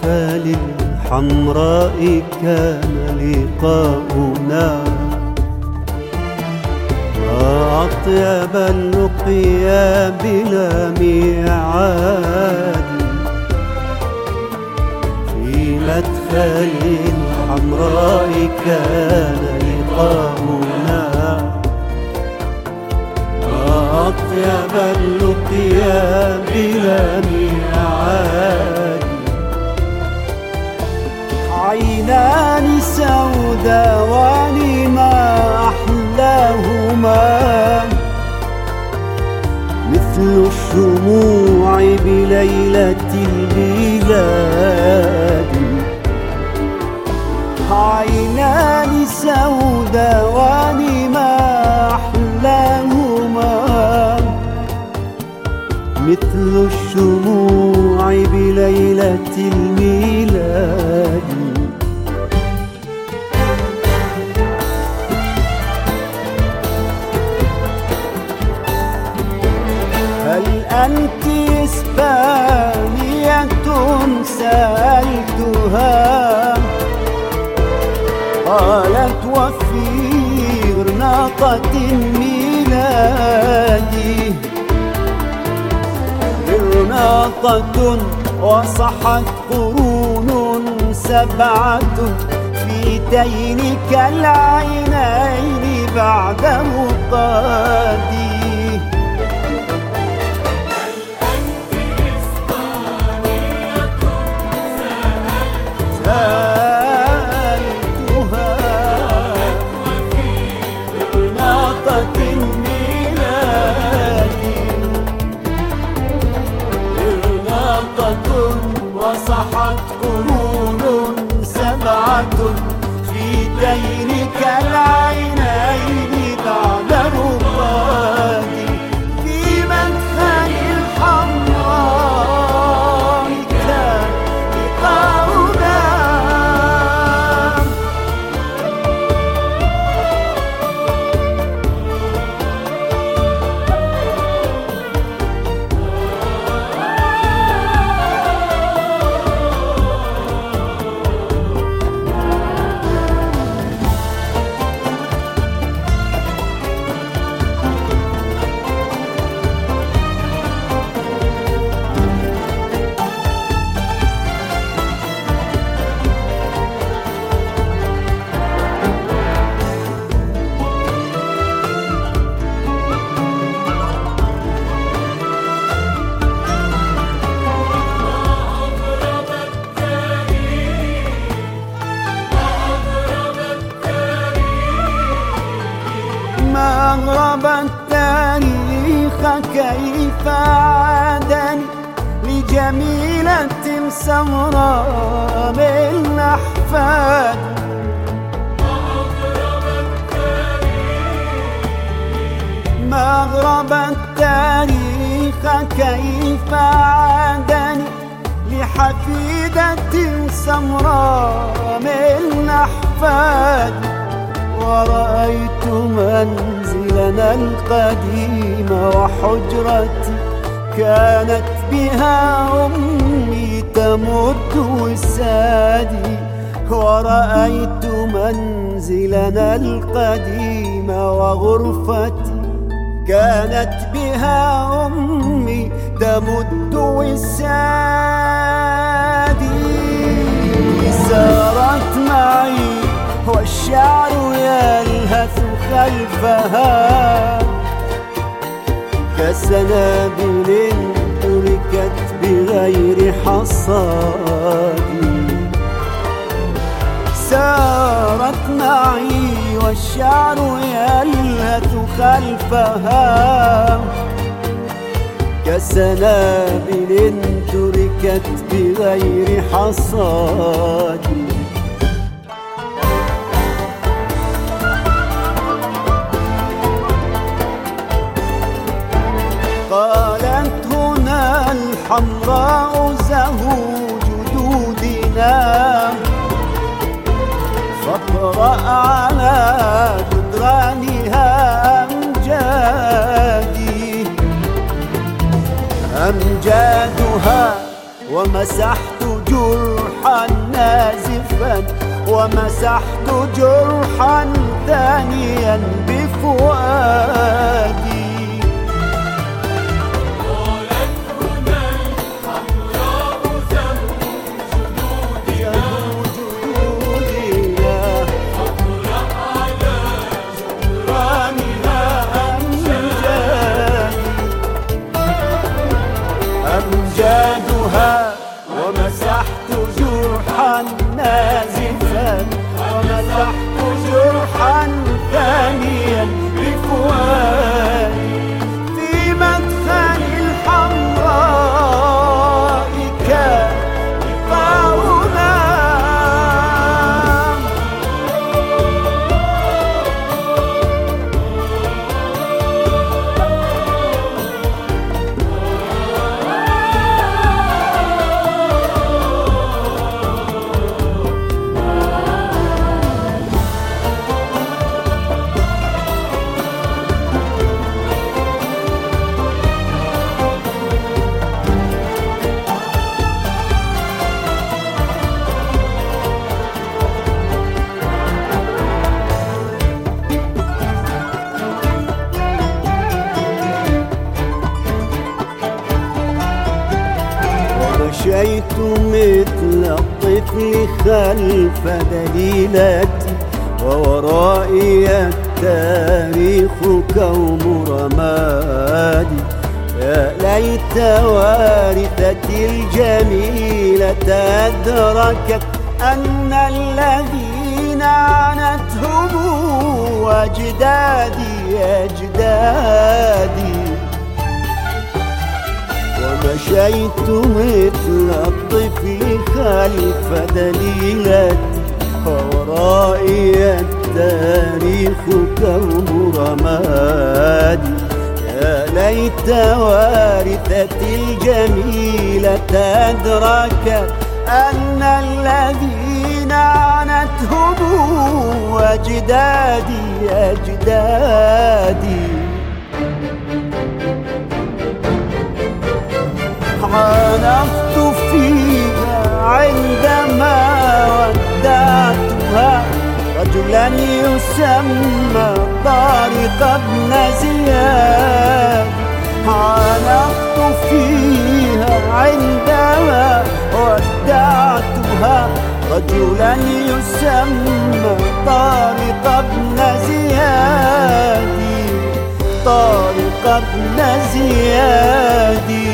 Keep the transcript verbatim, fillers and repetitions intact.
مدخل الحمراء كان لقاؤنا، ما أطيب اللقيا بلا ميعاد. في مدخل الحمراء كان لقاؤنا، ما أطيب اللقيا بلا ميعاد. عينان سوداوان ما أحلاهما، مثل الشموع بليلة الميلاد. عينان سوداوان ما أحلاهما، مثل الشموع بليلة الميلاد. هل أنت إسبانية؟ سألتها، قالت وفي غرناطة ميلادي. غرناطة وصحت قرون سبعة في دينك العينين بعد مقادي. وصحت قرون سبعة في دينك العينين بعد رقادي. في مدخل الحمراء كان لقاؤنا، ما أغرب التاريخ كيف عادني لجميلة سمراء بالأحفاد. ما أغرب التاريخ كيف عادني لحفيدة سمراء بالأحفاد. ورأيت منزلنا القديم وحجرتي كانت بها أمي تمد وسادي. ورأيت منزلنا القديم وغرفتي كانت بها أمي تمد وسادي. سارت معي والشعر يلهث خلفها كسنابل تركت بغير حصاد. سارت معي والشعر يلهث خلفها كسنابل تركت بغير حصاد. قالت هنا الحمراء زهو جدودنا، فاقرأ على جدرانها أمجادي. أمجادها ومسحت جرح جرحا نازفا ومسحت جرحا ثانيا بفؤادي. أمجادها ومسحت جرحا نازفا ومسحت جرحا ثانيا بفؤادي في مدخل الحمراء كان لقاؤنا. مشيت مثل الطفل خلف دليلتي وورائي التاريخ كوم رمادي. يا ليت وارثتي الجميلة أدركت أن الذين عنتهم أجدادي أجدادي. ومشيت مثل الطفل خلف دليلتي وورائي التاريخ كوم رمادي. يا ليت وارثتي الجميلة أدركت أن الذين عنتهم أجدادي أجدادي. عانقت فيها عندما ودعتها رجلا يسمى طارق بن زياد. عانقت فيها عندما ودعتها رجلا يسمى طارق بن زياد طارق بن زياد.